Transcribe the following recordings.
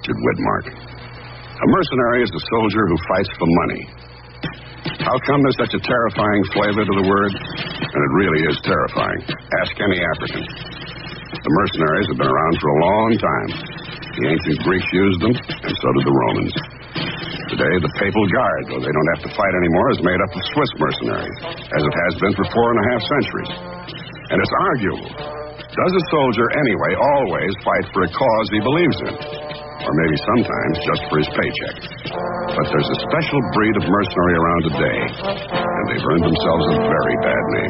Richard Widmark. A mercenary is a soldier who fights for money. How come there's such a terrifying flavor to the word? And it really is terrifying. Ask any African. The mercenaries have been around for a long time. The ancient Greeks used them, and so did the Romans. Today, the Papal Guard, though they don't have to fight anymore, is made up of Swiss mercenaries, as it has been for 4.5 centuries. And it's arguable. Does a soldier, anyway, always fight for a cause he believes in? Or maybe sometimes just for his paycheck. But there's a special breed of mercenary around today, and they've earned themselves a very bad name.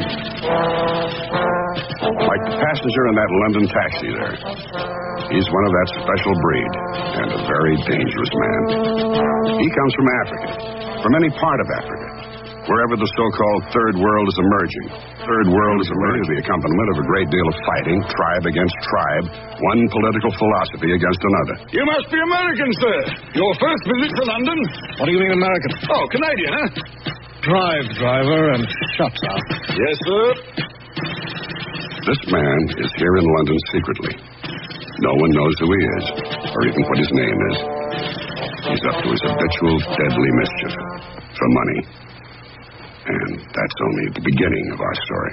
Like the passenger in that London taxi there. He's one of that special breed, and a very dangerous man. He comes from Africa, from any part of Africa, wherever the so-called Third World is emerging. Third World is emerging, the accompaniment of a great deal of fighting, tribe against tribe, one political philosophy against another. You must be American, sir. Your first visit to London? What do you mean American? Oh, Canadian, huh? Driver, and shuts up. Yes, sir. This man is here in London secretly. No one knows who he is, or even what his name is. He's up to his habitual deadly mischief for money. And that's only the beginning of our story.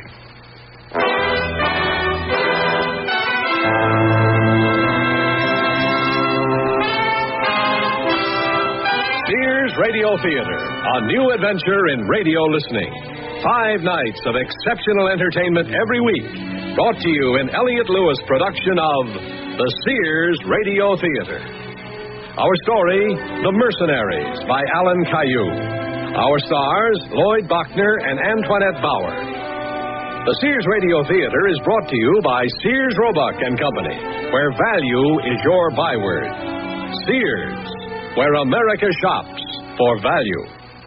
Sears Radio Theater, a new adventure in radio listening. 5 nights of exceptional entertainment every week. Brought to you in Elliott Lewis production of the Sears Radio Theater. Our story, The Mercenaries, by Alan Caillou. Our stars, Lloyd Bachner and Antoinette Bauer. The Sears Radio Theater is brought to you by Sears Roebuck and Company, where value is your byword. Sears, where America shops for value.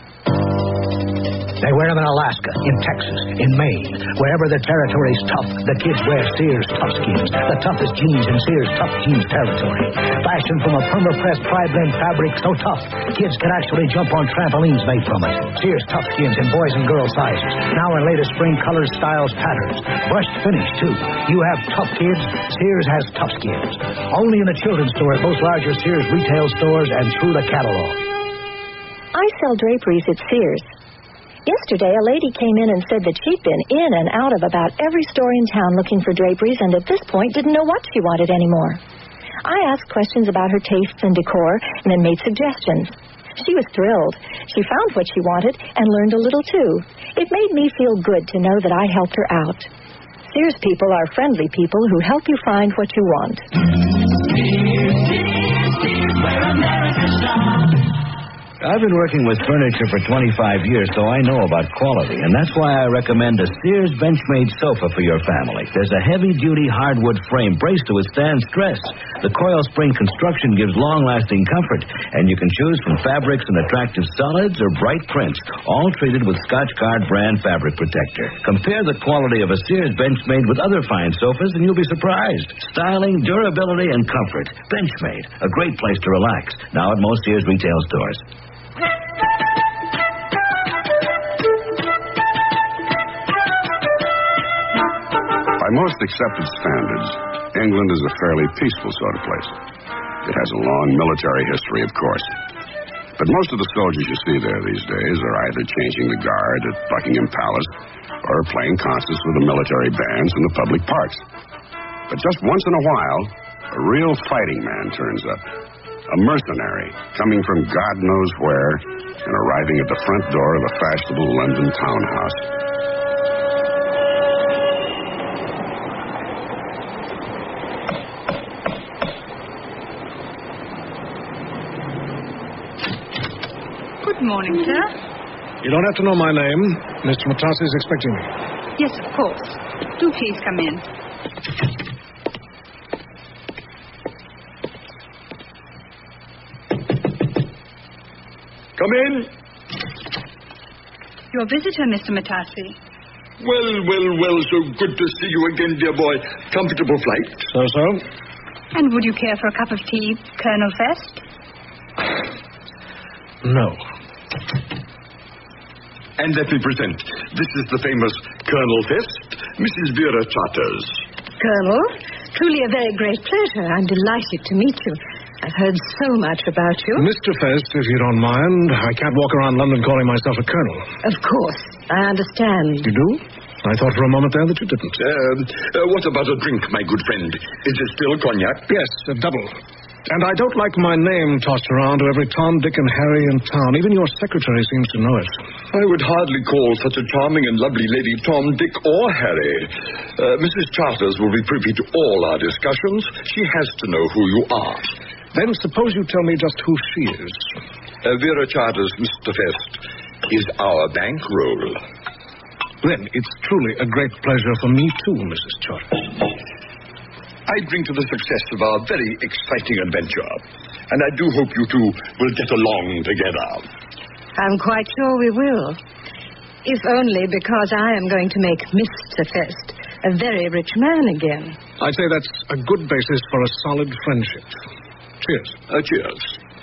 They wear them in Alaska, in Texas, in Maine. Wherever the territory's tough, the kids wear Sears Tough Skins. The toughest jeans in Sears Tough Jeans territory. Fashioned from a perma-pressed tri-blend fabric so tough, kids can actually jump on trampolines made from it. Sears Tough Skins in boys and girls sizes. Now in latest spring colors, styles, patterns. Brushed finish, too. You have tough kids, Sears has Tough Skins. Only in the children's store at most larger Sears retail stores and through the catalog. I sell draperies at Sears. Yesterday, a lady came in and said that she'd been in and out of about every store in town looking for draperies and at this point didn't know what she wanted anymore. I asked questions about her tastes and decor and then made suggestions. She was thrilled. She found what she wanted and learned a little, too. It made me feel good to know that I helped her out. Sears people are friendly people who help you find what you want. Where America shops. I've been working with furniture for 25 years, so I know about quality, and that's why I recommend a Sears Benchmade sofa for your family. There's a heavy-duty hardwood frame braced to withstand stress. The coil spring construction gives long-lasting comfort, and you can choose from fabrics and attractive solids or bright prints, all treated with Scotchgard brand fabric protector. Compare the quality of a Sears Benchmade with other fine sofas, and you'll be surprised. Styling, durability, and comfort. Benchmade, a great place to relax. Now at most Sears retail stores. By most accepted standards, England is a fairly peaceful sort of place. It has a long military history, of course. But most of the soldiers you see there these days are either changing the guard at Buckingham Palace or playing concerts with the military bands in the public parks. But just once in a while, a real fighting man turns up. A mercenary coming from God knows where and arriving at the front door of a fashionable London townhouse. Good morning, sir. You don't have to know my name. Mr. Matassi is expecting me. Yes, of course. Do please come in. Come in. Your visitor, Mr. Matassi. Well, so good to see you again, dear boy. Comfortable flight? So. And would you care for a cup of tea, Colonel Fest? No. And let me present. This is the famous Colonel Fest, Mrs. Vera Charters. Colonel, truly a very great pleasure. I'm delighted to meet you. I've heard so much about you. Mr. Fest, if you don't mind, I can't walk around London calling myself a colonel. Of course, I understand. You do? I thought for a moment there that you didn't. What about a drink, my good friend? Is it still cognac? Yes, a double. And I don't like my name tossed around to every Tom, Dick, and Harry in town. Even your secretary seems to know it. I would hardly call such a charming and lovely lady Tom, Dick, or Harry. Mrs. Charters will be privy to all our discussions. She has to know who you are. Then suppose you tell me just who she is. Vera Charters, Mr. Fest, is our bankroll. Then it's truly a great pleasure for me, too, Mrs. Charters. I drink to the success of our very exciting adventure. And I do hope you two will get along together. I'm quite sure we will. If only because I am going to make Mr. Fest a very rich man again. I'd say that's a good basis for a solid friendship. Cheers. Cheers.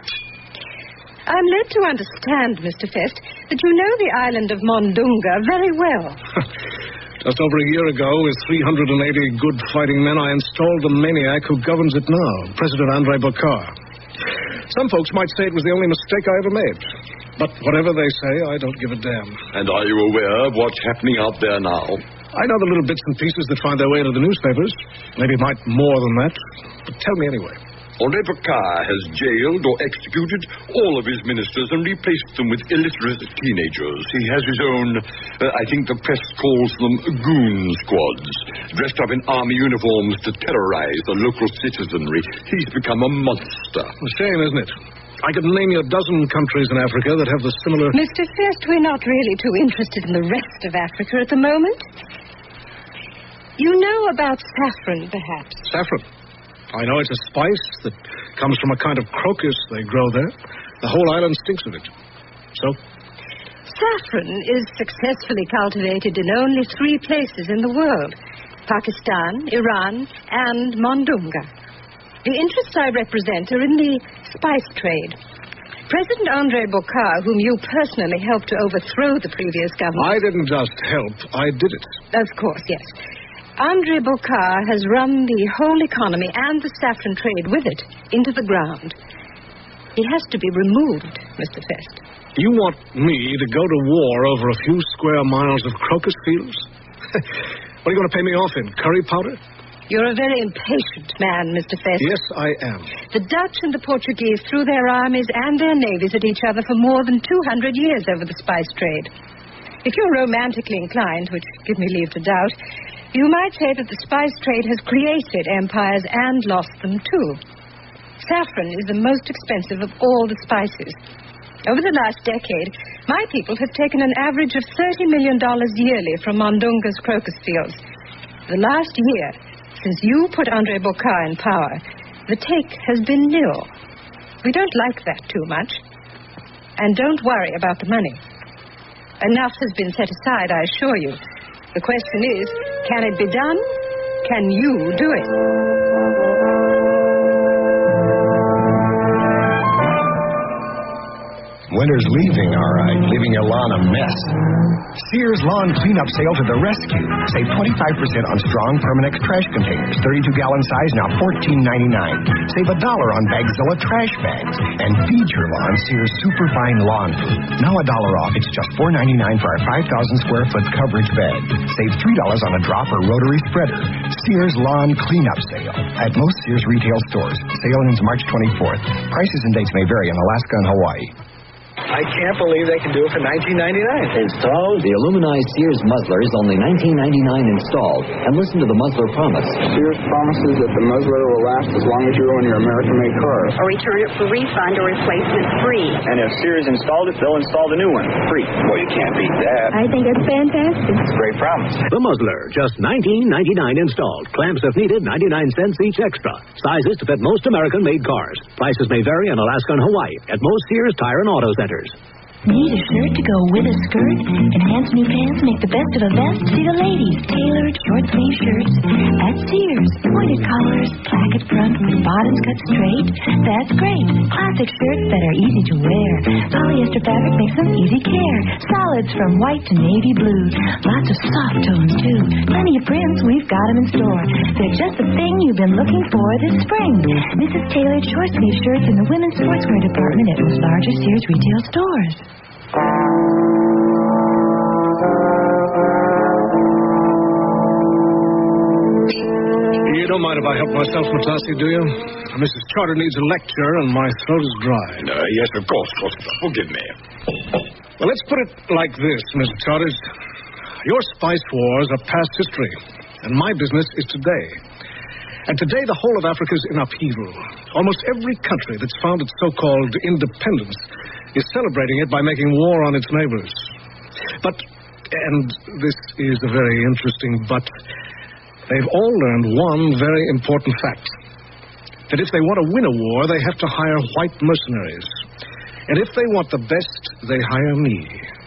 I'm led to understand, Mr. Fest, that you know the island of Mondunga very well. Just over a year ago, with 380 good fighting men, I installed the maniac who governs it now, President Andrei Bokar. Some folks might say it was the only mistake I ever made. But whatever they say, I don't give a damn. And are you aware of what's happening out there now? I know the little bits and pieces that find their way into the newspapers. Maybe might more than that. But tell me anyway. Andrei Bokar has jailed or executed all of his ministers and replaced them with illiterate teenagers. He has his own, I think the press calls them goon squads, dressed up in army uniforms to terrorize the local citizenry. He's become a monster. A shame, isn't it? I could name you a dozen countries in Africa that have the similar... Mr. Fest, we're not really too interested in the rest of Africa at the moment. You know about saffron, perhaps? Saffron? I know it's a spice that comes from a kind of crocus they grow there. The whole island stinks of it. So? Saffron is successfully cultivated in only 3 places in the world: Pakistan, Iran, and Mondunga. The interests I represent are in the spice trade. President Andrei Bokar, whom you personally helped to overthrow the previous government... I didn't just help, I did it. Of course, yes. Andrei Bokar has run the whole economy and the saffron trade with it into the ground. He has to be removed, Mr. Fest. You want me to go to war over a few square miles of crocus fields? What are you going to pay me off in, curry powder? You're a very impatient man, Mr. Fest. Yes, I am. The Dutch and the Portuguese threw their armies and their navies at each other for more than 200 years over the spice trade. If you're romantically inclined, which give me leave to doubt, you might say that the spice trade has created empires and lost them too. Saffron is the most expensive of all the spices. Over the last decade, my people have taken an average of $30 million yearly from Mondunga's crocus fields. The last year, since you put Andrei Bokar in power, the take has been nil. We don't like that too much. And don't worry about the money. Enough has been set aside, I assure you. The question is, can it be done? Can you do it? Winter's leaving, all right, leaving your lawn a mess. Sears Lawn Cleanup Sale to the rescue. Save 25% on strong Permanex trash containers. 32-gallon size, now $14.99. Save $1 on Bagzilla trash bags. And feed your lawn Sears Superfine Lawn Food. Now $1 off. It's just $4.99 for our 5,000 square foot coverage bed. Save $3 on a drop or rotary spreader. Sears Lawn Cleanup Sale at most Sears retail stores. Sale ends March 24th. Prices and dates may vary in Alaska and Hawaii. I can't believe they can do it for $19.99. Installed? The aluminized Sears muzzler is only $19.99 installed. And listen to the muzzler promise. Sears promises that the muzzler will last as long as you own your American-made car. Or return it for refund or replacement free. And if Sears installed it, they'll install the new one free. Well, you can't beat that. I think it's fantastic. It's a great promise. The muzzler, just $19.99 installed. Clamps if needed, 99 cents each extra. Sizes to fit most American-made cars. Prices may vary in Alaska and Hawaii at most Sears Tire and Auto Centers. Need a shirt to go with a skirt? Enhanced new pants make the best of a vest. See the ladies. Tailored short sleeve shirts at Sears. Pointed collars, placket front with bottoms cut straight. That's great. Classic shirts that are easy to wear. Polyester fabric makes them easy care. Solids from white to navy blue. Lots of soft tones too. Plenty of prints, we've got them in store. They're just the thing you've been looking for this spring. Mrs. Tailored short sleeve shirts in the women's sportswear department at most larger Sears retail stores. You don't mind if I help myself, Matassi, do you? Mrs. Charter needs a lecture, and my throat is dry. Yes, of course, Foster. Forgive me. Well, let's put it like this, Mr. Charters. Your spice wars are past history, and my business is today. And today, the whole of Africa is in upheaval. Almost every country that's found its so-called independence is celebrating it by making war on its neighbors. But, and this is a very interesting but, they've all learned one very important fact. That if they want to win a war, they have to hire white mercenaries. And if they want the best, they hire me.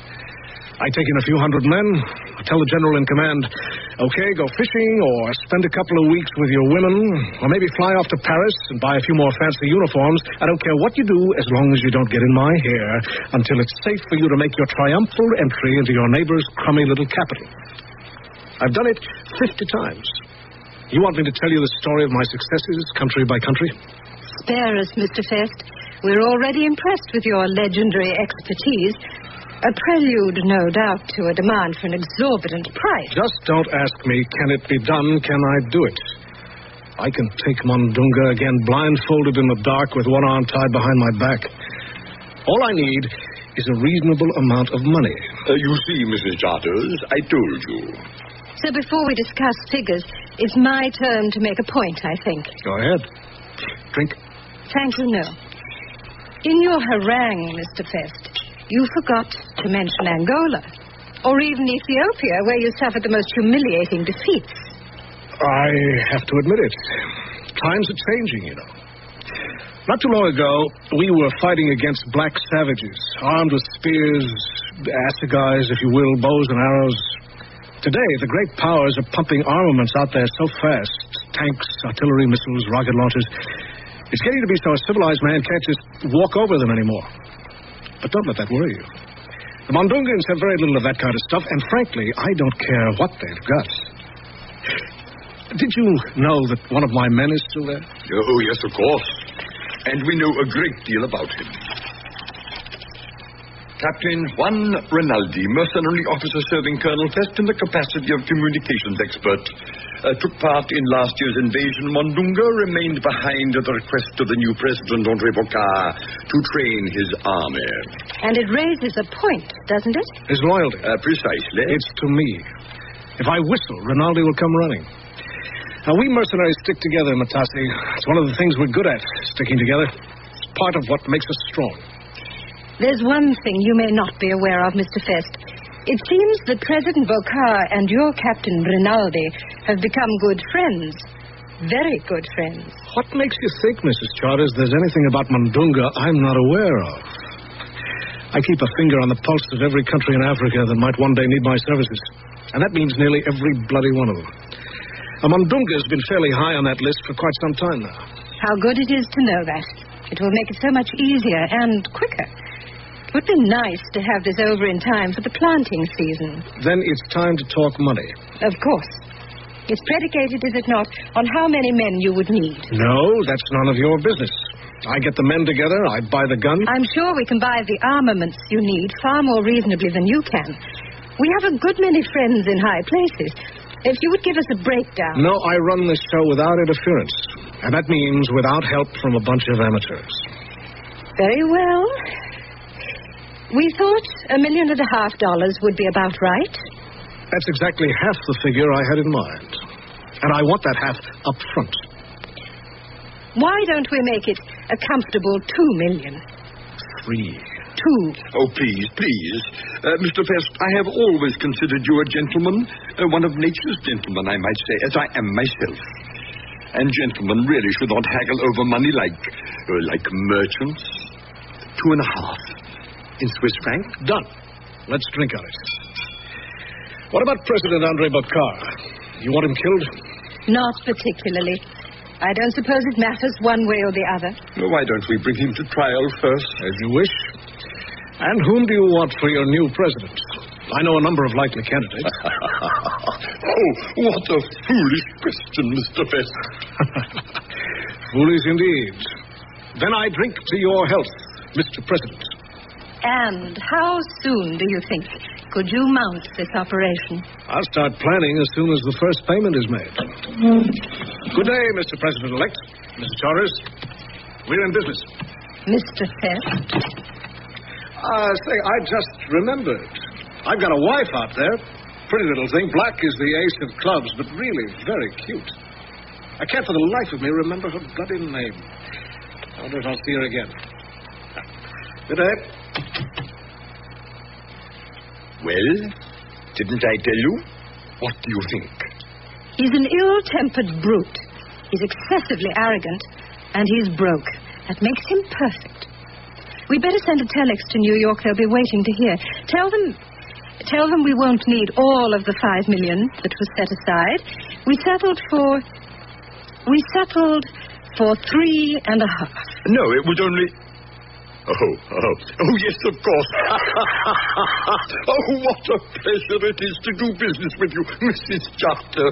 I take in a few hundred men, I tell the general in command, okay, go fishing, or spend a couple of weeks with your women, or maybe fly off to Paris and buy a few more fancy uniforms. I don't care what you do, as long as you don't get in my hair, until it's safe for you to make your triumphal entry into your neighbor's crummy little capital. I've done it 50 times. You want me to tell you the story of my successes, country by country? Spare us, Mr. Fest. We're already impressed with your legendary expertise. A prelude, no doubt, to a demand for an exorbitant price. Just don't ask me, can it be done? Can I do it? I can take Mundunga again blindfolded in the dark with one arm tied behind my back. All I need is a reasonable amount of money. You see, Mrs. Charters, I told you. So before we discuss figures, it's my turn to make a point, I think. Go ahead. Drink. Thank you, no. In your harangue, Mr. Fest, you forgot to mention Angola, or even Ethiopia, where you suffered the most humiliating defeats. I have to admit it. Times are changing, you know. Not too long ago, we were fighting against black savages, armed with spears, assegais, if you will, bows and arrows. Today, the great powers are pumping armaments out there so fast. Tanks, artillery, missiles, rocket launchers. It's getting to be so a civilized man can't just walk over them anymore. But don't let that worry you. The Mundungans have very little of that kind of stuff, and frankly, I don't care what they've got. Did you know that one of my men is still there? Oh, yes, of course. And we know a great deal about him. Captain Juan Rinaldi, mercenary officer serving Colonel Fest in the capacity of communications expert, took part in last year's invasion. Mundunga remained behind at the request of the new president, André Bokar, to train his army. And it raises a point, doesn't it? His loyalty. Precisely. It's to me. If I whistle, Rinaldi will come running. Now, we mercenaries stick together, Matassi. It's one of the things we're good at, sticking together. It's part of what makes us strong. There's one thing you may not be aware of, Mr. Fest. It seems that President Bokar and your Captain Rinaldi have become good friends. Very good friends. What makes you think, Mrs. Charters, there's anything about Mundunga I'm not aware of? I keep a finger on the pulse of every country in Africa that might one day need my services. And that means nearly every bloody one of them. Mundunga's been fairly high on that list for quite some time now. How good it is to know that. It will make it so much easier and quicker. It would be nice to have this over in time for the planting season. Then it's time to talk money. Of course. It's predicated, is it not, on how many men you would need? No, that's none of your business. I get the men together, I buy the gun. I'm sure we can buy the armaments you need far more reasonably than you can. We have a good many friends in high places. If you would give us a breakdown... No, I run this show without interference. And that means without help from a bunch of amateurs. Very well. We thought $1.5 million would be about right. That's exactly half the figure I had in mind. And I want that half up front. Why don't we make it a comfortable $2 million? 3. 2. Oh, please, please. Mr. Fest, I have always considered you a gentleman, one of nature's gentlemen, I might say, as I am myself. And gentlemen really should not haggle over money like merchants. 2.5. In Swiss franc? Done. Let's drink on it. What about President Andrei Bokar? You want him killed? Not particularly. I don't suppose it matters one way or the other. Well, why don't we bring him to trial first? As you wish. And whom do you want for your new president? I know a number of likely candidates. Oh, what a foolish question, Mr. Best. Foolish indeed. Then I drink to your health, Mr. President. And how soon do you think could you mount this operation? I'll start planning as soon as the first payment is made. Good day, Mr. President-elect. Mr. Torres, we're in business. Mr. Fest? Say, I just remembered. I've got a wife out there. Pretty little thing. Black is the ace of clubs, but really very cute. I can't for the life of me remember her bloody name. I wonder if I'll see her again. Good day. Well, didn't I tell you? What do you think? He's an ill-tempered brute. He's excessively arrogant, and he's broke. That makes him perfect. We'd better send a telex to New York. They'll be waiting to hear. Tell them we won't need all of the $5 million that was set aside. We settled for $3.5 million. No, it was only... Oh, yes, of course. Oh, what a pleasure it is to do business with you, Mrs. Charters.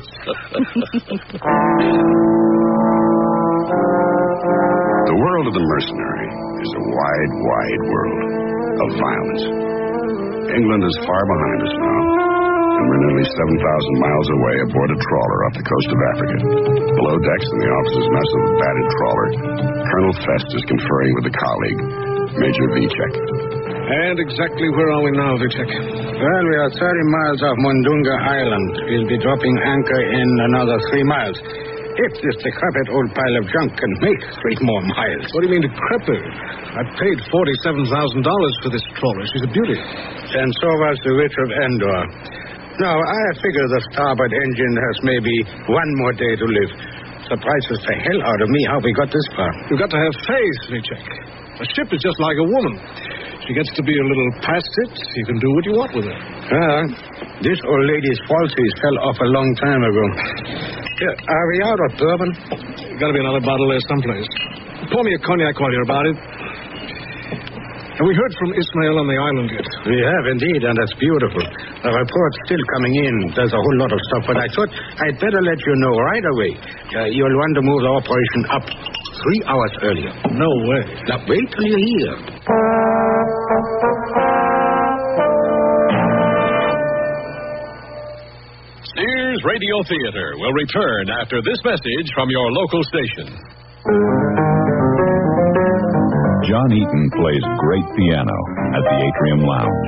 The world of the mercenary is a wide, wide world of violence. England is far behind us now, and we're nearly 7,000 miles away aboard a trawler off the coast of Africa. Below decks in the officer's mess of a battered trawler, Colonel Fest is conferring with a colleague, Major Vicek. And exactly where are we now, Vicek? Well, we are 30 miles off Mundunga Island. We'll be dropping anchor in another 3 miles. If this decrepit old pile of junk can make 3 more miles. What do you mean decrepit? I paid $47,000 for this trawler. She's a beauty. And so was the Witch of Endor. Now, I figure the starboard engine has maybe 1 more day to live. Surprises the hell out of me how we got this far. You've got to have faith, Vicek. A ship is just like a woman. She gets to be a little past it, you can do what you want with her. This old lady's falsies fell off a long time ago. Are we out of bourbon? Got to be another bottle there someplace. Pour me a cognac while you're about it. Have we heard from Ismail on the island yet? We have indeed, and that's beautiful. The report's still coming in. There's a whole lot of stuff, but I thought I'd better let you know right away. You'll want to move the operation up 3 hours earlier. No way. Now, wait till you hear. Sears Radio Theater will return after this message from your local station. John Eaton plays great piano at the Atrium Lounge.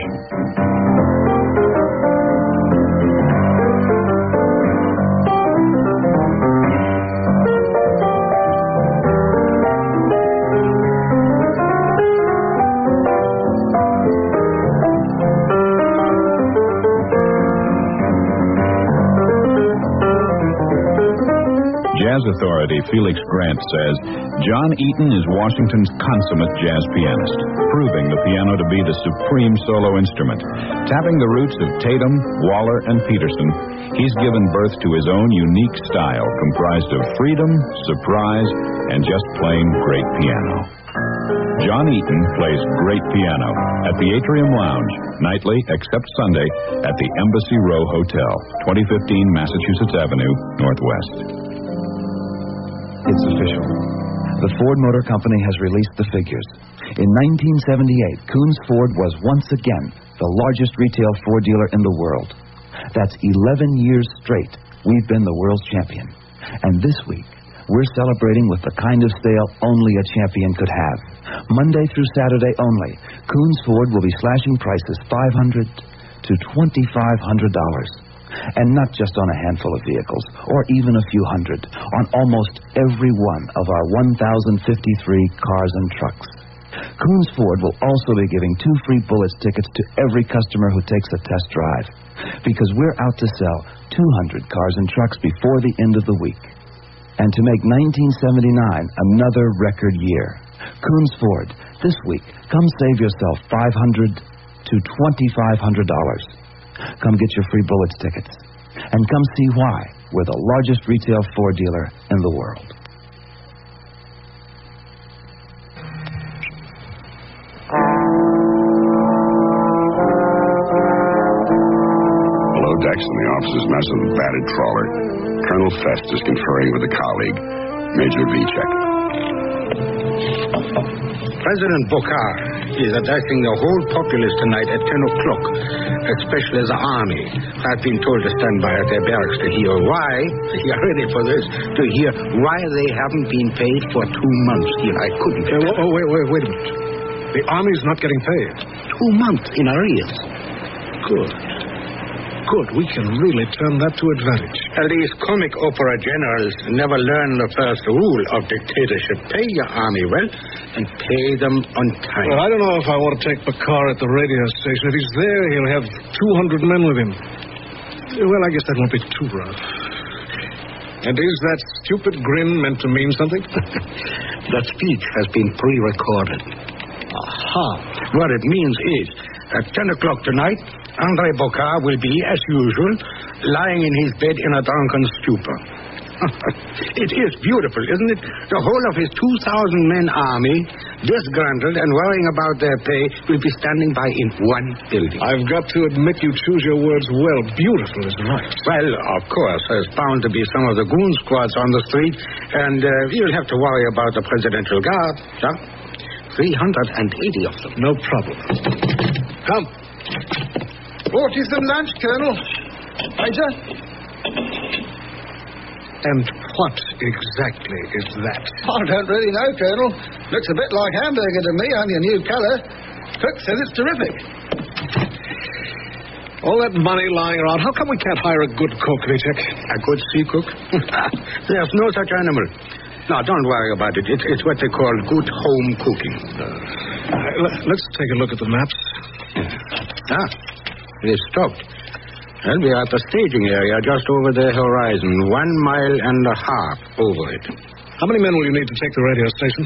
Jazz authority Felix Grant says John Eaton is Washington's consummate jazz pianist, proving the piano to be the supreme solo instrument. Tapping the roots of Tatum, Waller, and Peterson, he's given birth to his own unique style comprised of freedom, surprise, and just plain great piano. John Eaton plays great piano at the Atrium Lounge, nightly except Sunday at the Embassy Row Hotel, 2015 Massachusetts Avenue, Northwest. It's official. The Ford Motor Company has released the figures. In 1978, Coons Ford was once again the largest retail Ford dealer in the world. That's 11 years straight we've been the world's champion. And this week, we're celebrating with the kind of sale only a champion could have. Monday through Saturday only, Coons Ford will be slashing prices $500 to $2,500. And not just on a handful of vehicles, or even a few hundred, on almost every one of our 1,053 cars and trucks. Coons Ford will also be giving 2 free Bullets tickets to every customer who takes a test drive, because we're out to sell 200 cars and trucks before the end of the week. And to make 1979 another record year, Coons Ford This week, come save yourself $500 to $2,500. Come get your free Bullets tickets. And come see why we're the largest retail Ford dealer in the world. Below decks in the officer's mess of the battered trawler, Colonel Fest is conferring with a colleague, Major Vichek. President Bokar is addressing the whole populace tonight at 10 o'clock, especially the army. I've been told to stand by at their barracks to hear why, you're ready for this, to hear why they haven't been paid for 2 months. I couldn't. Wait a minute. The army's not getting paid. 2 months in arrears. Good. We can really turn that to advantage. These comic opera generals never learn the first rule of dictatorship. Pay your army well and pay them on time. Well, I don't know if I want to take Bakar at the radio station. If he's there, he'll have 200 men with him. Well, I guess that won't be too rough. And is that stupid grin meant to mean something? The speech has been pre-recorded. Aha. What it means is, at 10 o'clock tonight, Andrei Bokar will be, as usual, lying in his bed in a drunken stupor. It is beautiful, isn't it? The whole of his 2,000-men army, disgruntled and worrying about their pay, will be standing by in one building. I've got to admit you choose your words well. Beautiful is right. Well, of course, there's bound to be some of the goon squads on the street, and you'll have to worry about the Presidential Guard. Yeah? 380 of them. No problem. Come. Brought you some lunch, Colonel. Major? And what exactly is that? I don't really know, Colonel. Looks a bit like hamburger to me, only a new colour. Cook says it's terrific. All that money lying around, how come we can't hire a good cook, Vichek? A good sea cook? There's no such animal. No, don't worry about it. It's what they call good home cooking. Let's take a look at the maps. They've stopped. Well, we are at the staging area just over the horizon, 1.5 miles over it. How many men will you need to take the radio station?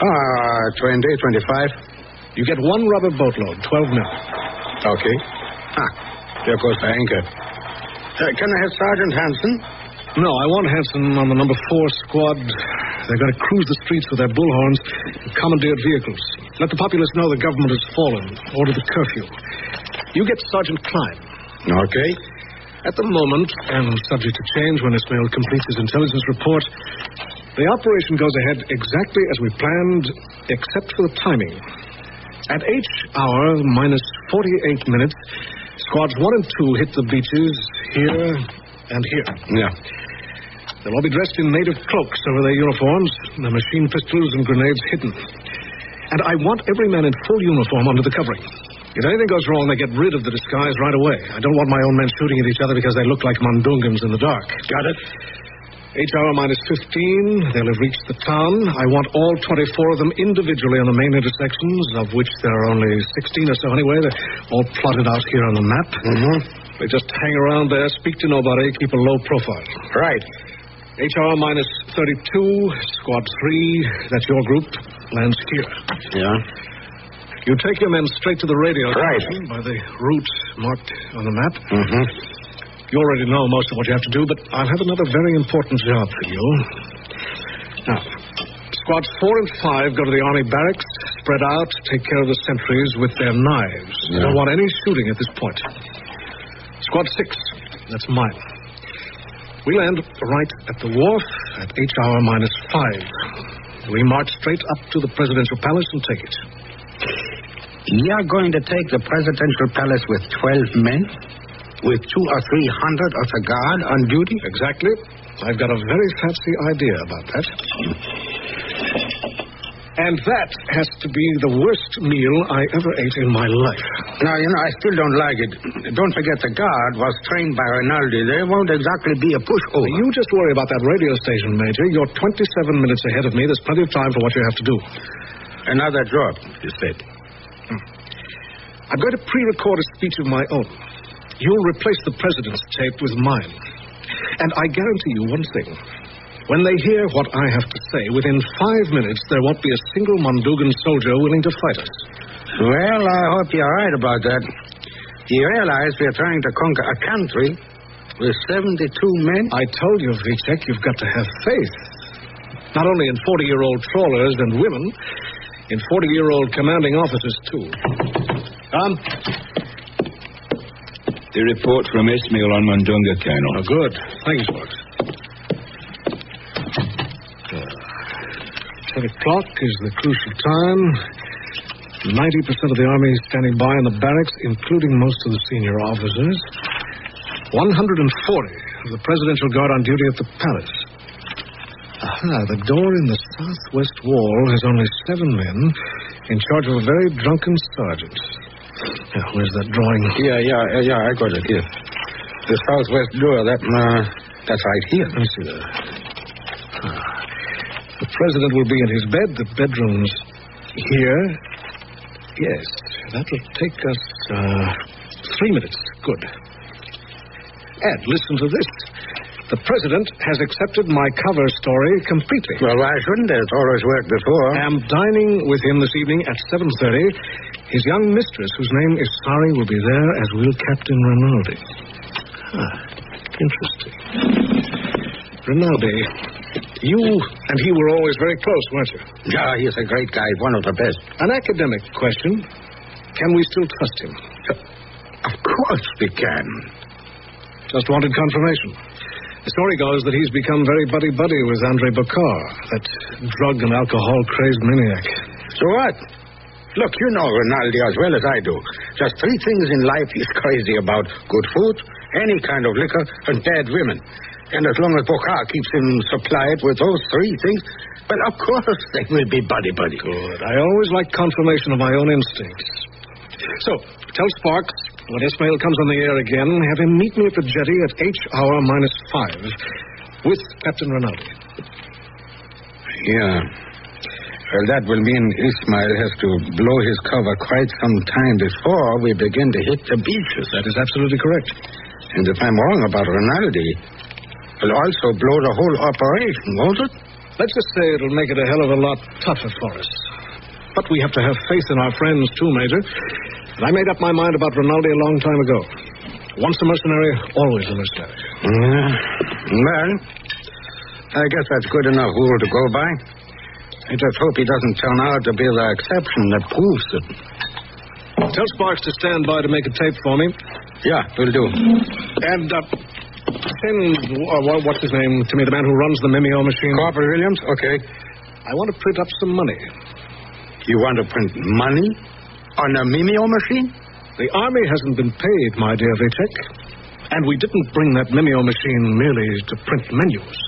20, 25. You get one rubber boatload, 12 men. Okay. There goes the anchor. Can I have Sergeant Hansen? No, I want Hansen on the number 4 squad. They're going to cruise the streets with their bullhorns and commandeered vehicles. Let the populace know the government has fallen. Order the curfew. You get Sergeant Klein. Okay. At the moment, and subject to change when Ismail completes his intelligence report, the operation goes ahead exactly as we planned, except for the timing. At H hour minus 48 minutes, squads 1 and 2 hit the beaches here and here. Yeah. They'll all be dressed in native cloaks over their uniforms, their machine pistols and grenades hidden. And I want every man in full uniform under the covering. If anything goes wrong, they get rid of the disguise right away. I don't want my own men shooting at each other because they look like Mundungans in the dark. Got it. H hour minus 15, they'll have reached the town. I want all 24 of them individually on the main intersections, of which there are only 16 or so anyway. They're all plotted out here on the map. Mm-hmm. They just hang around there, speak to nobody, keep a low profile. Right. H hour minus 32, squad 3, that's your group, lands here. Yeah. You take your men straight to the radio station by the route marked on the map. Mm-hmm. You already know most of what you have to do, but I'll have another very important job for you. Now, squads 4 and 5 go to the army barracks, spread out, take care of the sentries with their knives. Yeah. Don't want any shooting at this point. Squad 6, that's mine. We land right at the wharf at H hour minus 5. We march straight up to the presidential palace and take it. You're going to take the presidential palace with 12 men? With 200 or 300 of the guard on duty? Exactly. I've got a very fancy idea about that. And that has to be the worst meal I ever ate in my life. Now, I still don't like it. Don't forget the guard was trained by Rinaldi. They won't exactly be a pushover. You just worry about that radio station, Major. You're 27 minutes ahead of me. There's plenty of time for what you have to do. Another job, you said. I'm going to pre-record a speech of my own. You'll replace the president's tape with mine. And I guarantee you one thing. When they hear what I have to say, within 5 minutes, there won't be a single Mondugan soldier willing to fight us. Well, I hope you're right about that. You realize we're trying to conquer a country with 72 men? I told you, Vicek, you've got to have faith. Not only in 40-year-old trawlers and women, in 40-year-old commanding officers, too. The report from Ismail on Mundunga, Colonel. Oh, good. Thanks, Mark. 7 o'clock is the crucial time. 90% of the army is standing by in the barracks, including most of the senior officers. 140 of the Presidential Guard on duty at the palace. Aha, the door in the southwest wall has only 7 men in charge of a very drunken sergeant. Now, where's that drawing? Yeah, I got it here. The southwest door, that's right here. Let me see that. The President will be in his bed. The bedroom's here. Yes, that will take us 3 minutes. Good. Ed, listen to this. The President has accepted my cover story completely. Well, why shouldn't it? It's always worked before. I'm dining with him this evening at 7:30. His young mistress, whose name is Sari, will be there, as will Captain Rinaldi. Interesting. Rinaldi, you and he were always very close, weren't you? Yeah, he's a great guy, one of the best. An academic question. Can we still trust him? Of course we can. Just wanted confirmation. The story goes that he's become very buddy-buddy with Andrei Bokar, that drug and alcohol-crazed maniac. So what? Look, you know Rinaldi as well as I do. Just 3 things in life he's crazy about. Good food, any kind of liquor, and bad women. And as long as Bokar keeps him supplied with those 3 things, well, of course they will be buddy-buddy. Good. I always like confirmation of my own instincts. So, tell Sparks, when Ismail comes on the air again, have him meet me at the jetty at H-hour -5 with Captain Rinaldi. Yeah. Well, that will mean Ismail has to blow his cover quite some time before we begin to hit the beaches. That is absolutely correct. And if I'm wrong about Rinaldi, it'll also blow the whole operation, won't it? Let's just say it'll make it a hell of a lot tougher for us. But we have to have faith in our friends, too, Major. And I made up my mind about Rinaldi a long time ago. Once a mercenary, always a mercenary. Well, I guess that's good enough rule to go by. I just hope he doesn't turn out to be the exception that proves it. Tell Sparks to stand by to make a tape for me. Yeah, will do. And send, what's his name, to me, the man who runs the Mimeo machine. Corporal Williams? Okay. I want to print up some money. You want to print money on a Mimeo machine? The Army hasn't been paid, my dear Vicek. And we didn't bring that Mimeo machine merely to print menus.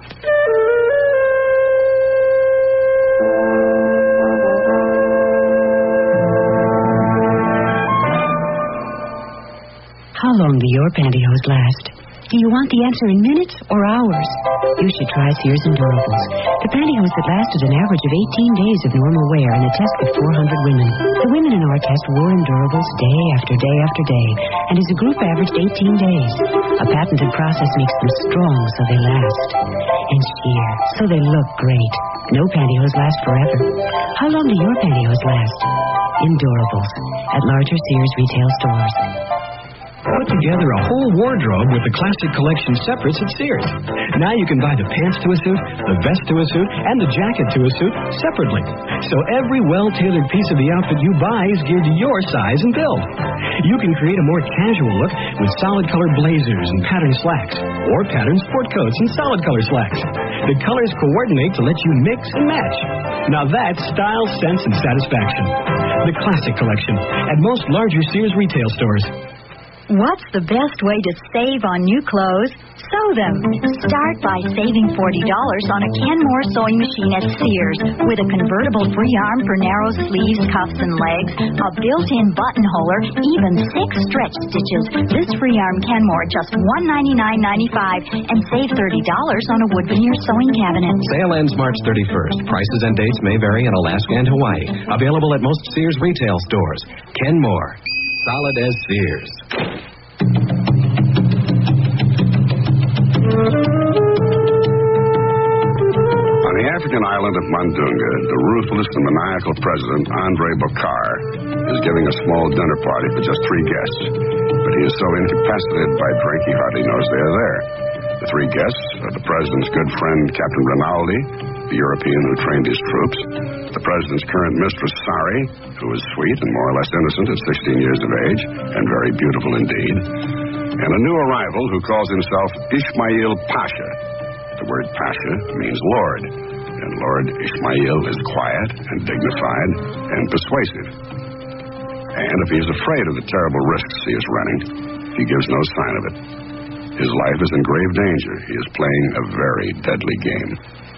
How long do your pantyhose last? Do you want the answer in minutes or hours? You should try Sears and Durables. The pantyhose that lasted an average of 18 days of normal wear in a test of 400 women. The women in our test wore Endurables day after day after day, and as a group averaged 18 days. A patented process makes them strong so they last. And sheer so they look great. No pantyhose last forever. How long do your pantyhose last? Endurables at larger Sears retail stores. Put together a whole wardrobe with the Classic Collection separates at Sears. Now you can buy the pants to a suit, the vest to a suit, and the jacket to a suit separately. So every well-tailored piece of the outfit you buy is geared to your size and build. You can create a more casual look with solid-color blazers and patterned slacks, or patterned sport coats and solid-color slacks. The colors coordinate to let you mix and match. Now that's style, sense, and satisfaction. The Classic Collection at most larger Sears retail stores. What's the best way to save on new clothes? Sew them. Start by saving $40 on a Kenmore sewing machine at Sears with a convertible free arm for narrow sleeves, cuffs, and legs, a built-in buttonholer, even 6 stretch stitches. This free arm Kenmore just $199.95 and save $30 on a wood veneer sewing cabinet. Sale ends March 31st. Prices and dates may vary in Alaska and Hawaii. Available at most Sears retail stores. Kenmore. Solid as Sears. island of Mandunga, the ruthless and maniacal president, Andrei Bokar, is giving a small dinner party for just 3 guests. But he is so incapacitated by drink he hardly knows they are there. The 3 guests are the president's good friend, Captain Rinaldi, the European who trained his troops, the president's current mistress, Sari, who is sweet and more or less innocent at 16 years of age, and very beautiful indeed, and a new arrival who calls himself Ismail Pasha. The word Pasha means Lord, and Lord Ismail is quiet and dignified and persuasive. And if he is afraid of the terrible risks he is running, he gives no sign of it. His life is in grave danger. He is playing a very deadly game.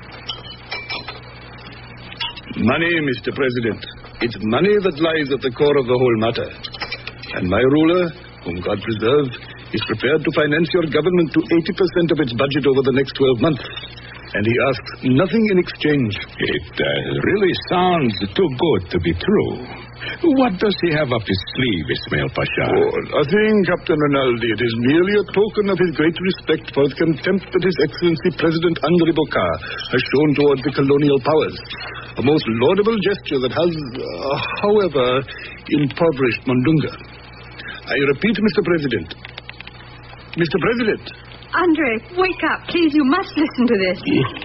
Money, Mr. President. It's money that lies at the core of the whole matter. And my ruler, whom God preserve, is prepared to finance your government to 80% of its budget over the next 12 months. And he asks nothing in exchange. It really sounds too good to be true. What does he have up his sleeve, Ismail Pasha? Oh, nothing, Captain Rinaldi. It is merely a token of his great respect for the contempt that His Excellency President Andrei Bokar has shown toward the colonial powers. A most laudable gesture that has, however, impoverished Mandunga. I repeat, Mr. President. Mr. President. Andre, wake up. Please, you must listen to this.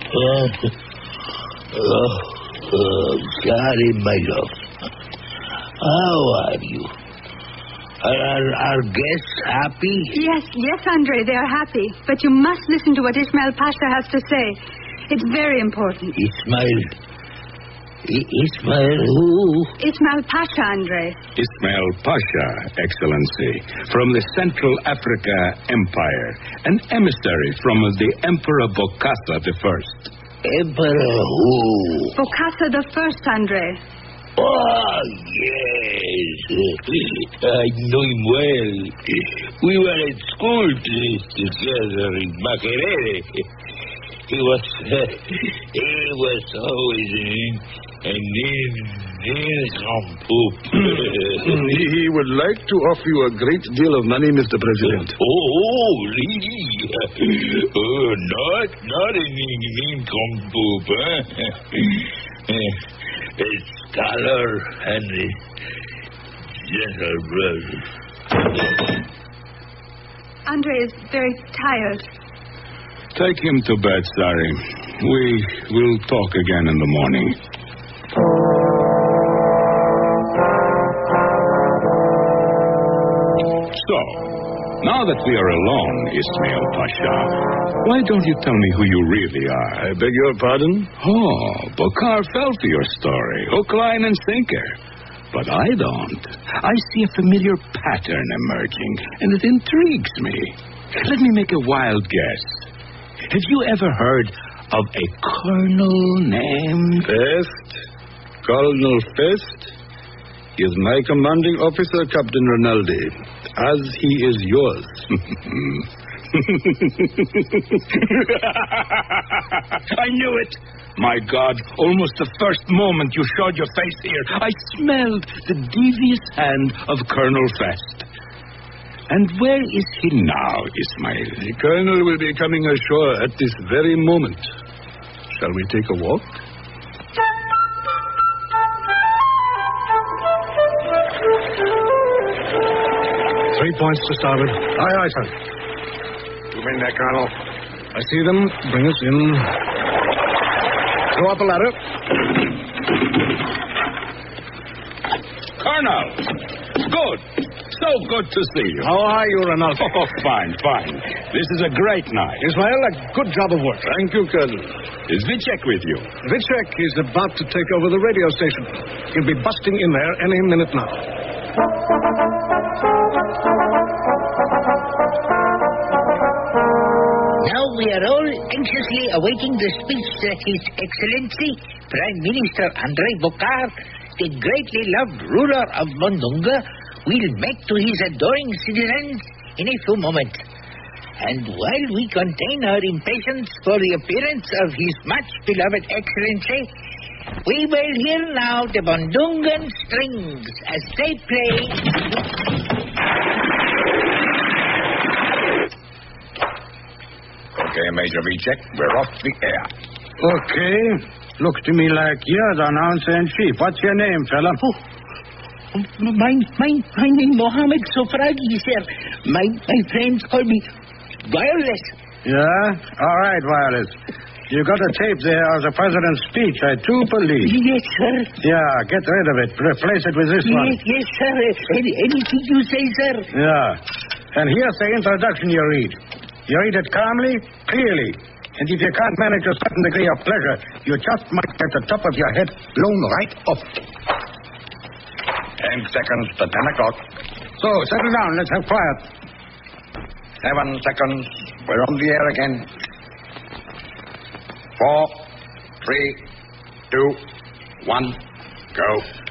Sorry, my love. How are you? Are guests happy? Yes, Andre, they are happy. But you must listen to what Ismail Pasha has to say. It's very important. Ismail who? Ismail Pasha, Andre. Ismail Pasha, Excellency, from the Central Africa Empire, an emissary from the Emperor Bokassa I. Emperor who? Bokassa I, Andre. Oh, yes. I know him well. We were at school together in Makerere. He was always an nincompoop. He would like to offer you a great deal of money, Mr. President. Oh, really? Not a nincompoop, a scholar and a gentle brother. Andre is very tired. Take him to bed, Sari. We will talk again in the morning. So, now that we are alone, Ismail Pasha, why don't you tell me who you really are? I beg your pardon? Oh, Bokar fell for your story. Hook, line, and sinker. But I don't. I see a familiar pattern emerging, and it intrigues me. Let me make a wild guess. Have you ever heard of a colonel named... Fest? Colonel Fest? He is my commanding officer, Captain Rinaldi, as he is yours. I knew it. My God, almost the first moment you showed your face here, I smelled the devious hand of Colonel Fest. And where is he now, Ismail? The colonel will be coming ashore at this very moment. Shall we take a walk? Three points to starboard. Aye, sir. You mean that, Colonel? I see them. Bring us in. Throw up a ladder. Colonel! Good. So good to see you. How are you, Rinaldi? Oh, fine. This is a great night. Ismail, a good job of work. Thank you, Colonel. Is Vicek with you? Vicek is about to take over the radio station. He'll be busting in there any minute now. Now we are all anxiously awaiting the speech that His Excellency Prime Minister Andrei Bokar, the greatly loved ruler of Mandunga, will make to his adoring citizens in a few moments. And while we contain our impatience for the appearance of His much beloved Excellency, we will hear now the Mandungan strings as they play. Okay, Major Vicek, we're off the air. Okay. Look to me like you're the announcer-in-chief. What's your name, fella? My name Mohammed Sofragi, sir. My friends call me Wireless. Yeah? All right, Wireless. You got a tape there of the president's speech, I do believe. Yes, sir. Yeah, get rid of it. Replace it with this one. Yes, sir. Anything you say, sir. Yeah. And here's the introduction you read. You read it calmly, clearly. And if you can't manage a certain degree of pleasure, you just might get the top of your head blown right off. 10 seconds to 10 o'clock. So, settle down. Let's have quiet. 7 seconds. We're on the air again. 4, 3, 2, 1, go.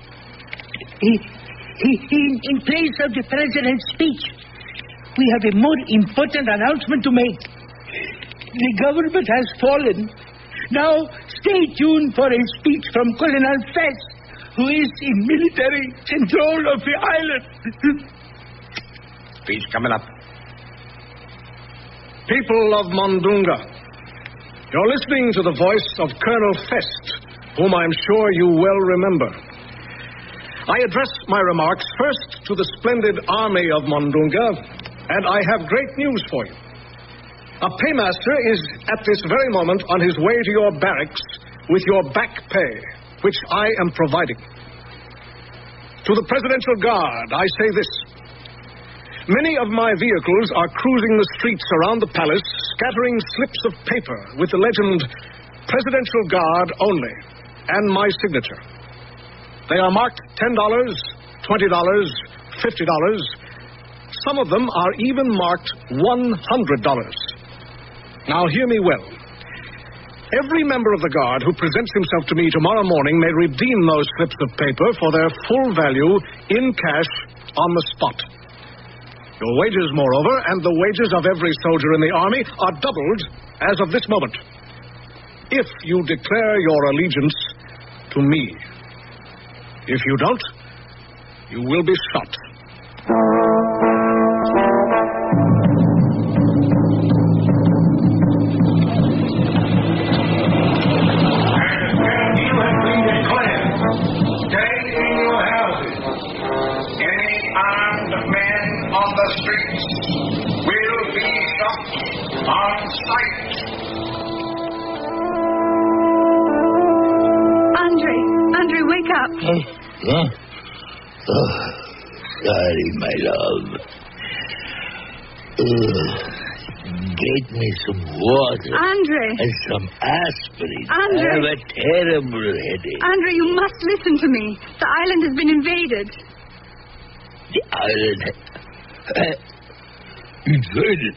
In place of the president's speech, we have a more important announcement to make. The government has fallen. Now, stay tuned for a speech from Colonel Fest, who is in military control of the island. Speech coming up. People of Mondunga, you're listening to the voice of Colonel Fest, whom I'm sure you well remember. I address my remarks first to the splendid army of Mondunga, and I have great news for you. A paymaster is at this very moment on his way to your barracks with your back pay, which I am providing. To the Presidential Guard, I say this. Many of my vehicles are cruising the streets around the palace, scattering slips of paper with the legend, Presidential Guard only, and my signature. They are marked $10, $20, $50. Some of them are even marked $100. Now, hear me well. Every member of the Guard who presents himself to me tomorrow morning may redeem those slips of paper for their full value in cash on the spot. Your wages, moreover, and the wages of every soldier in the army are doubled as of this moment, if you declare your allegiance to me. If you don't, you will be shot. Andre, wake up. Huh? Oh, sorry, my love. Get me some water. Andre. And some aspirin. Andre. I have a terrible headache. Andre, you must listen to me. The island has been invaded. The island... invaded?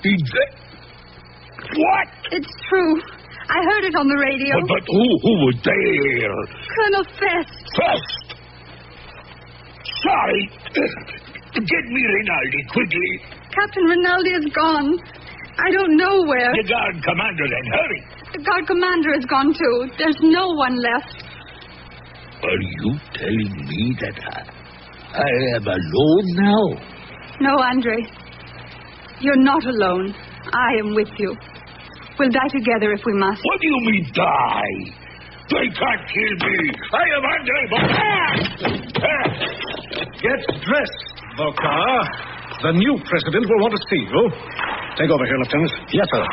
What? It's true. I heard it on the radio. But who was there? Colonel Fest. Fest? Sorry. Get me Rinaldi, quickly. Captain Rinaldi is gone. I don't know where. The guard commander, then. Hurry. The guard commander is gone, too. There's no one left. Are you telling me that I am alone now? No, Andre. You're not alone. I am with you. We'll die together if we must. What do you mean, die? They can't kill me. I am Andre Bokar. Get dressed, Bokar. The new president will want to see you. Take over here, Lieutenant. Yes, sir.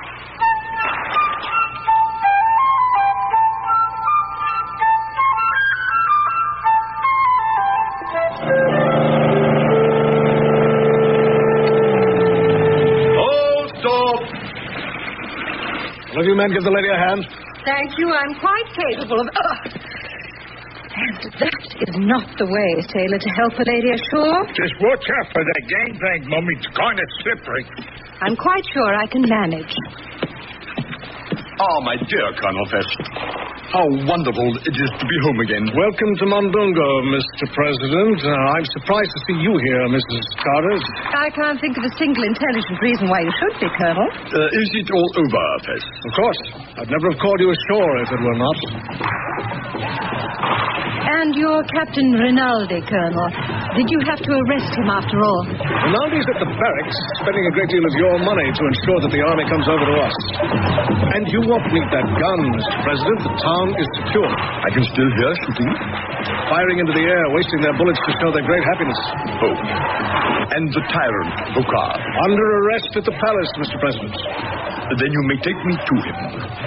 Will you men give the lady a hand? Thank you. I'm quite capable of... And that is not the way, sailor, to help a lady ashore. Just watch out for that gangplank, Mum. It's kind of slippery. I'm quite sure I can manage. Ah, my dear Colonel Fest. How wonderful it is to be home again. Welcome to Mondunga, Mr. President. I'm surprised to see you here, Mrs. Carter. I can't think of a single intelligent reason why you should be, Colonel. Is it all over, Fest? Of course. I'd never have called you ashore if it were not. And your Captain Rinaldi, Colonel. Did you have to arrest him after all? Rinaldi's at the barracks, spending a great deal of your money to ensure that the army comes over to us. And you won't need that gun, Mr. President. The town is secure. I can still hear shooting. Firing into the air, wasting their bullets to show their great happiness. Oh. And the tyrant, Bokar? Under arrest at the palace, Mr. President. Then you may take me to him.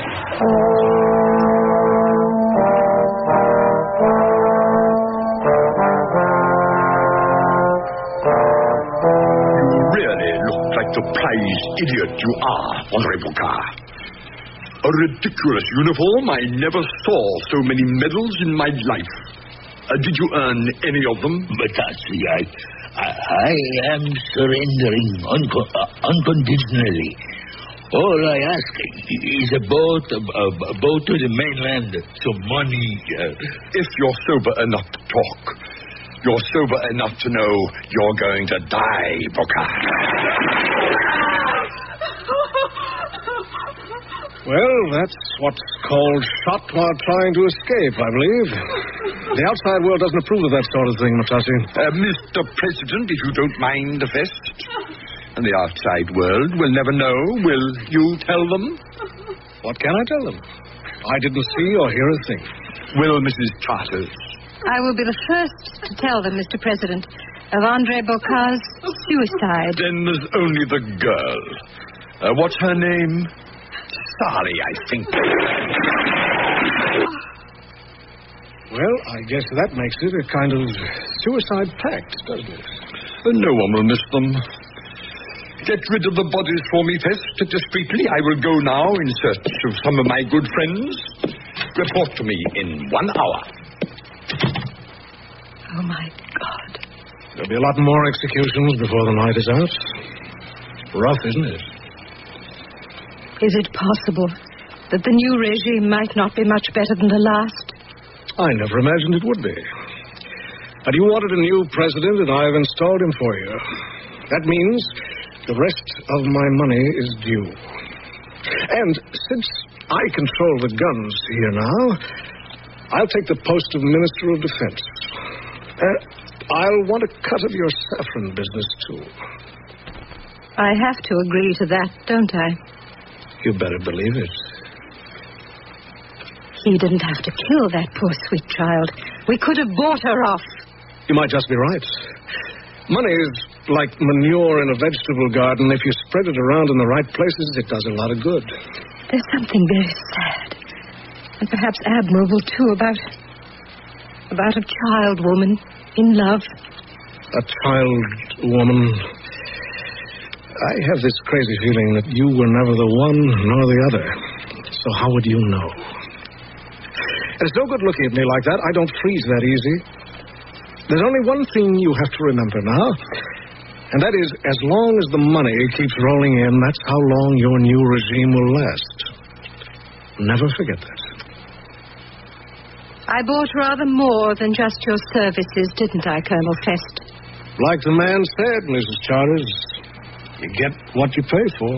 The prize idiot you are, Andre Bokar. A ridiculous uniform. I never saw so many medals in my life. Did you earn any of them? Batasi, I am surrendering unconditionally. All I ask is a boat to the mainland, some money. If you're sober enough to talk, you're sober enough to know you're going to die, Bokar. Well, that's what's called shot while trying to escape, I believe. The outside world doesn't approve of that sort of thing, Matasi. Mr. President, if you don't mind the fest. And the outside world will never know. Will you tell them? What can I tell them? I didn't see or hear a thing. Will Mrs. Charters? I will be the first to tell them, Mr. President, of Andre Bokar's suicide. Then there's only the girl. What's her name? Sally, I think. Well, I guess that makes it a kind of suicide pact, doesn't it? No one will miss them. Get rid of the bodies for me, Fest, discreetly. I will go now in search of some of my good friends. Report to me in 1 hour. Oh, my God. There'll be a lot more executions before the night is out. Rough, isn't it? Is it possible that the new regime might not be much better than the last? I never imagined it would be. And you wanted a new president, and I've installed him for you. That means the rest of my money is due. And since I control the guns here now, I'll take the post of Minister of Defense. I'll want a cut of your saffron business, too. I have to agree to that, don't I? You better believe it. He didn't have to kill that poor sweet child. We could have bought her off. You might just be right. Money is like manure in a vegetable garden. If you spread it around in the right places, it does a lot of good. There's something very sad, and perhaps admirable, too, about a child woman in love. A child woman. I have this crazy feeling that you were never the one nor the other. So how would you know? It's no good looking at me like that. I don't freeze that easy. There's only one thing you have to remember now, and that is, as long as the money keeps rolling in, that's how long your new regime will last. Never forget that. I bought rather more than just your services, didn't I, Colonel Fest? Like the man said, Mrs. Charters, you get what you pay for.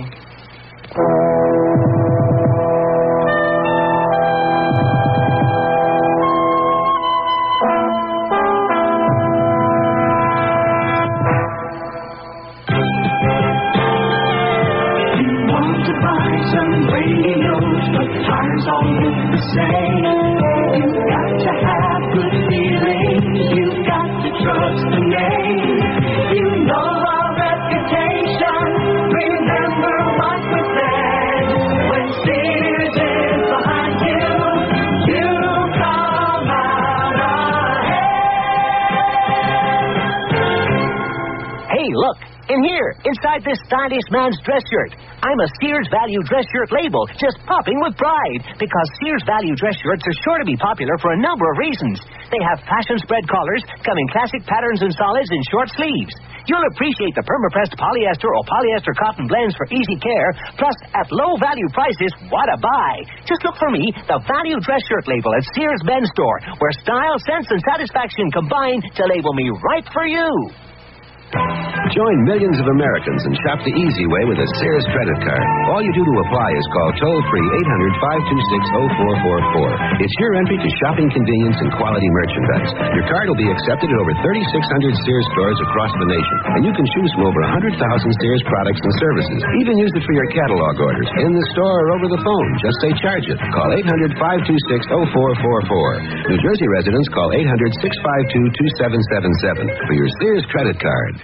Inside this stylish man's dress shirt, I'm a Sears Value dress shirt label, just popping with pride, because Sears Value dress shirts are sure to be popular for a number of reasons. They have fashion spread collars, come in classic patterns and solids, and short sleeves. You'll appreciate the perma-pressed polyester or polyester cotton blends for easy care, plus at low value prices, what a buy. Just look for me, the Value dress shirt label at Sears Men's Store, where style, sense, and satisfaction combine to label me right for you. Join millions of Americans and shop the easy way with a Sears credit card. All you do to apply is call toll-free 800-526-0444. It's your entry to shopping convenience and quality merchandise. Your card will be accepted at over 3,600 Sears stores across the nation, and you can choose from over 100,000 Sears products and services. Even use it for your catalog orders, in the store or over the phone. Just say charge it. Call 800-526-0444. New Jersey residents call 800-652-2777 for your Sears credit card.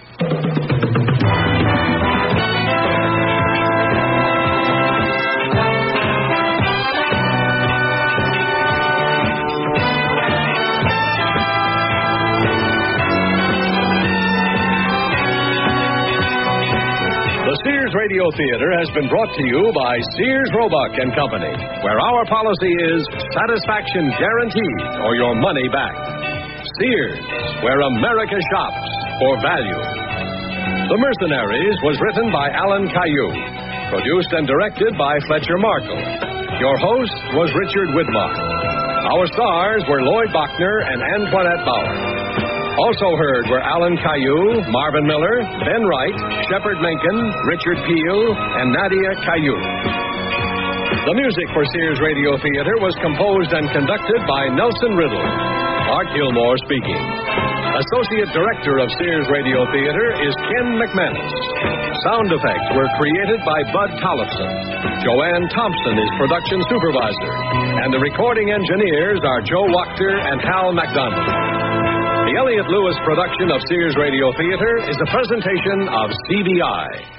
The Sears Radio Theater has been brought to you by Sears Roebuck and Company, where our policy is satisfaction guaranteed or your money back. Sears, where America shops for value. The Mercenaries was written by Alan Caillou, produced and directed by Fletcher Markle. Your host was Richard Widmark. Our stars were Lloyd Bachner and Antoinette Bauer. Also heard were Alan Caillou, Marvin Miller, Ben Wright, Shepard Menken, Richard Peel, and Nadia Caillou. The music for Sears Radio Theater was composed and conducted by Nelson Riddle. Art Gilmore speaking. Associate Director of Sears Radio Theater is Ken McManus. Sound effects were created by Bud Tollefson. Joanne Thompson is production supervisor. And the recording engineers are Joe Wachter and Hal McDonald. The Elliott Lewis production of Sears Radio Theater is a presentation of CBI.